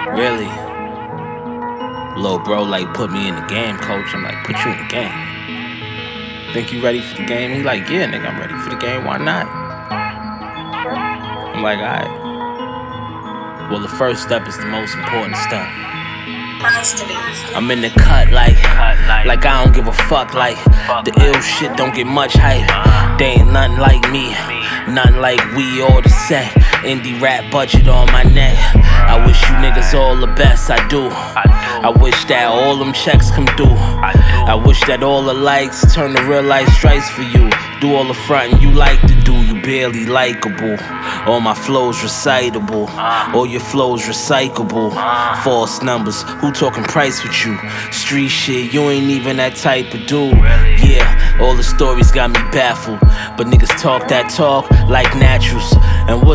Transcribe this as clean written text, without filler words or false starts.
Really? Little bro like put me in the game, coach. I'm like, put you in the game. Think you ready for the game? He like, yeah, nigga, I'm ready for the game. Why not? I'm like, alright. Well, the first step is the most important step. I'm in the cut like I don't give a fuck. Like the ill shit don't get much hype. They ain't nothing like me, nothing like we all the set. Indie rap budget on my neck. I wish you niggas all the best. I do. I wish that all them checks come through. I wish that all the likes turn to real life strikes for you. Do all the frontin' you like to do, you barely likable. All my flows recitable, all your flows recyclable. False numbers, who talking price with you? Street shit, you ain't even that type of dude. Yeah, all the stories got me baffled, but niggas talk that talk like naturals. And what's